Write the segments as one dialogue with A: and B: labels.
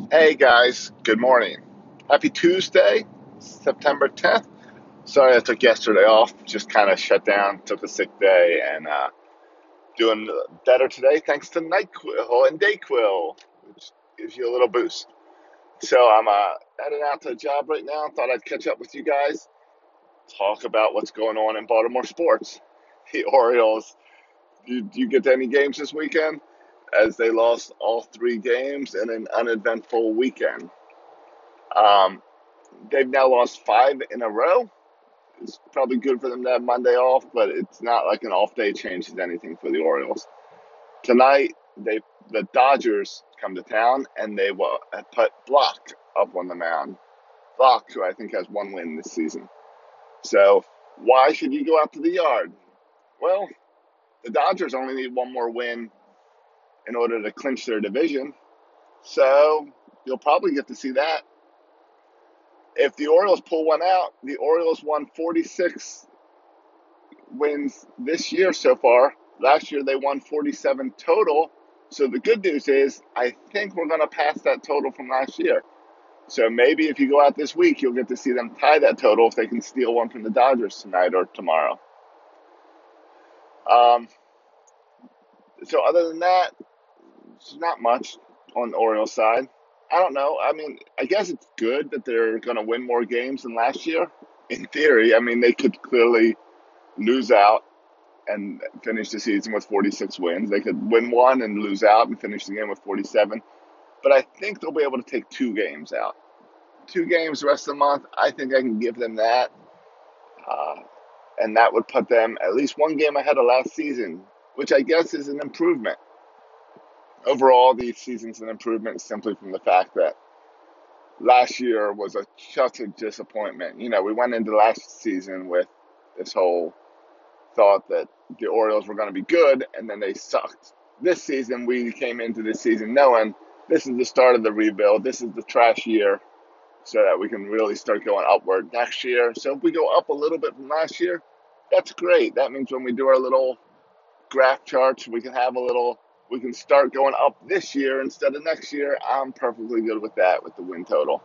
A: Hey guys, good morning. Happy Tuesday, September 10th. Sorry I took yesterday off, just kind of shut down, took a sick day, and doing better today thanks to NyQuil and DayQuil, which gives you a little boost. So I'm heading out to a job right now. Thought I'd catch up with you guys, talk about what's going on in Baltimore sports. The Orioles, you get to any games this weekend? As they lost all three games in an uneventful weekend. Um, They've now lost five in a row. It's probably good for them to have Monday off, but it's not like an off day changes anything for the Orioles. Tonight, the Dodgers come to town and they will put Block up on the mound. Block, who I think has one win this season. So why should you go out to the yard? Well, the Dodgers only need one more win in order to clinch their division. So you'll probably get to see that. If the Orioles pull one out, the Orioles won 46 wins this year so far. Last year they won 47 total. So the good news is I think we're going to pass that total from last year. So maybe if you go out this week, you'll get to see them tie that total if they can steal one from the Dodgers tonight or tomorrow. Um, so other than that, it's not much on the Orioles side. I don't know. I mean, I guess it's good that they're going to win more games than last year. In theory, I mean, they could clearly lose out and finish the season with 46 wins. They could win one and lose out and finish the game with 47. But I think they'll be able to take two games out. Two games the rest of the month, I think I can give them that. Uh, and that would put them at least one game ahead of last season, which I guess is an improvement. Overall, the season's an improvement simply from the fact that last year was such a disappointment. You know, we went into last season with this whole thought that the Orioles were going to be good, and then they sucked. This season, we came into this season knowing this is the start of the rebuild. This is the trash year so that we can really start going upward next year. So if we go up a little bit from last year, that's great. That means when we do our little graph charts, we can start going up this year instead of next year. I'm perfectly good with that, with the win total.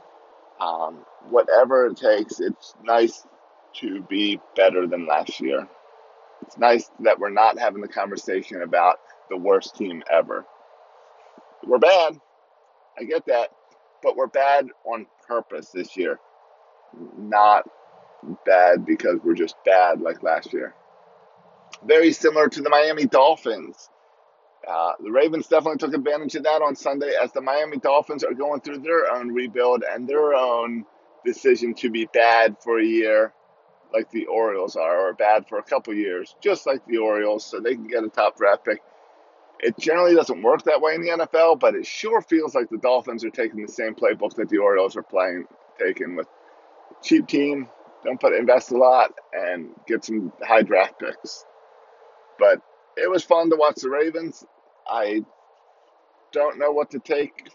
A: Whatever it takes, it's nice to be better than last year. It's nice that we're not having the conversation about the worst team ever. We're bad. I get that. But we're bad on purpose this year. Not bad because we're just bad like last year. Very similar to the Miami Dolphins. The Ravens definitely took advantage of that on Sunday as the Miami Dolphins are going through their own rebuild and their own decision to be bad for a year like the Orioles are, or bad for a couple years, just like the Orioles, so they can get a top draft pick. It generally doesn't work that way in the NFL, but it sure feels like the Dolphins are taking the same playbook that the Orioles are taking with cheap team, invest a lot, and get some high draft picks. But it was fun to watch the Ravens. I don't know what to take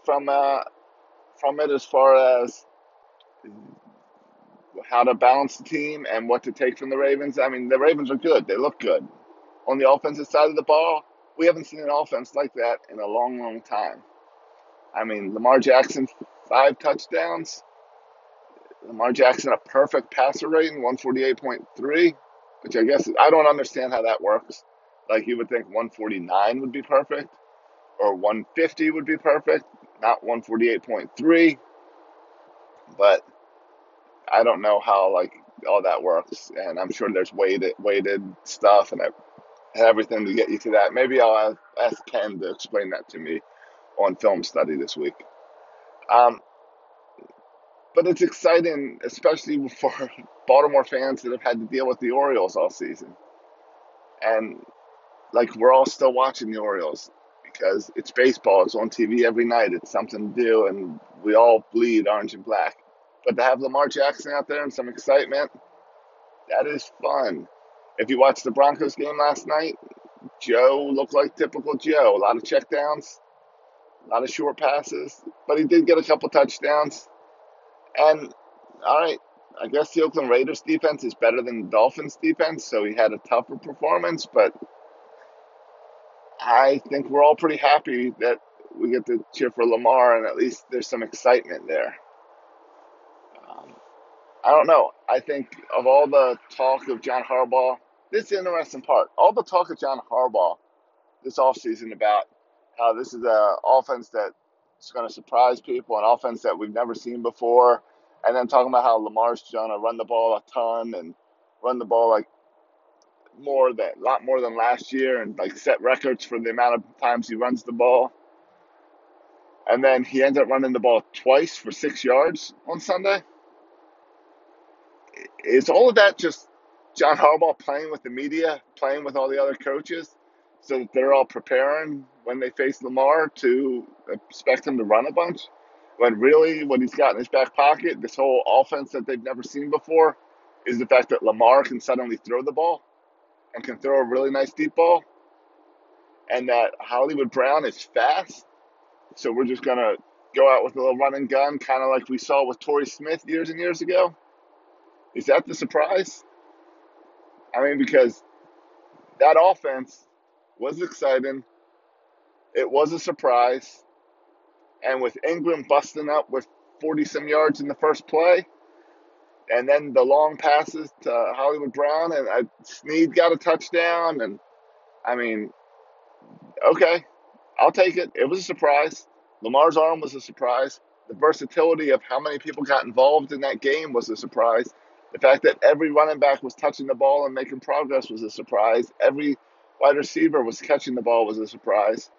A: from it as far as how to balance the team and what to take from the Ravens. I mean, the Ravens are good. They look good. On the offensive side of the ball, we haven't seen an offense like that in a long, long time. I mean, Lamar Jackson, 5 touchdowns. Lamar Jackson, a perfect passer rating, 148.3, which I guess, I don't understand how that works. Like, you would think 149 would be perfect, or 150 would be perfect, not 148.3. But I don't know how, like, all that works. And I'm sure there's weighted stuff and everything to get you to that. Maybe I'll ask Ken to explain that to me on film study this week. Um, but it's exciting, especially for Baltimore fans that have had to deal with the Orioles all season. And like we're all still watching the Orioles because it's baseball. It's on TV every night. It's something to do, and we all bleed orange and black. But to have Lamar Jackson out there and some excitement, that is fun. If you watched the Broncos game last night, Joe looked like typical Joe. A lot of checkdowns, a lot of short passes, but he did get a couple touchdowns. And all right, I guess the Oakland Raiders defense is better than the Dolphins defense, so he had a tougher performance. But I think we're all pretty happy that we get to cheer for Lamar, and at least there's some excitement there. Um, I don't know. I think of all the talk of John Harbaugh, this is the interesting part. All the talk of John Harbaugh this offseason about how this is an offense that's going to surprise people, an offense that we've never seen before, and then talking about how Lamar's going to run the ball a ton and run the ball like a lot more than last year, and like set records for the amount of times he runs the ball. And then he ends up running the ball twice for 6 yards on Sunday. Is all of that just John Harbaugh playing with the media, playing with all the other coaches, so that they're all preparing when they face Lamar to expect him to run a bunch? When really what he's got in his back pocket, this whole offense that they've never seen before, is the fact that Lamar can suddenly throw the ball and can throw a really nice deep ball, and that Hollywood Brown is fast. So we're just going to go out with a little run and gun, kind of like we saw with Torrey Smith years and years ago. Is that the surprise? I mean, because that offense was exciting. It was a surprise. And with Ingram busting up with 40-some yards in the first play, and then the long passes to Hollywood Brown, and Snead got a touchdown. And, I mean, okay, I'll take it. It was a surprise. Lamar's arm was a surprise. The versatility of how many people got involved in that game was a surprise. The fact that every running back was touching the ball and making progress was a surprise. Every wide receiver was catching the ball was a surprise.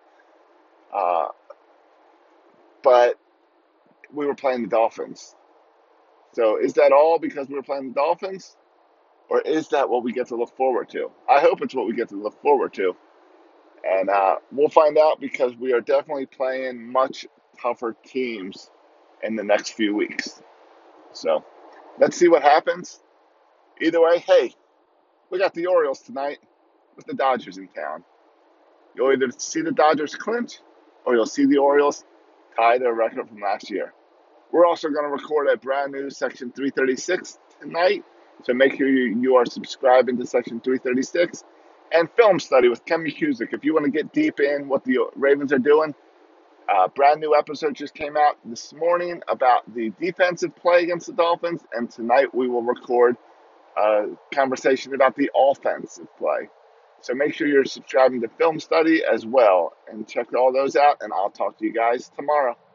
A: But we were playing the Dolphins. So is that all because we were playing the Dolphins? Or is that what we get to look forward to? I hope it's what we get to look forward to. And we'll find out, because we are definitely playing much tougher teams in the next few weeks. So let's see what happens. Either way, hey, we got the Orioles tonight with the Dodgers in town. You'll either see the Dodgers clinch, or you'll see the Orioles tie their record from last year. We're also going to record a brand new Section 336 tonight, so make sure you are subscribing to Section 336. And Film Study with Ken McCusick. If you want to get deep in what the Ravens are doing, brand new episode just came out this morning about the defensive play against the Dolphins, and tonight we will record a conversation about the offensive play. So make sure you're subscribing to Film Study as well, and check all those out, and I'll talk to you guys tomorrow.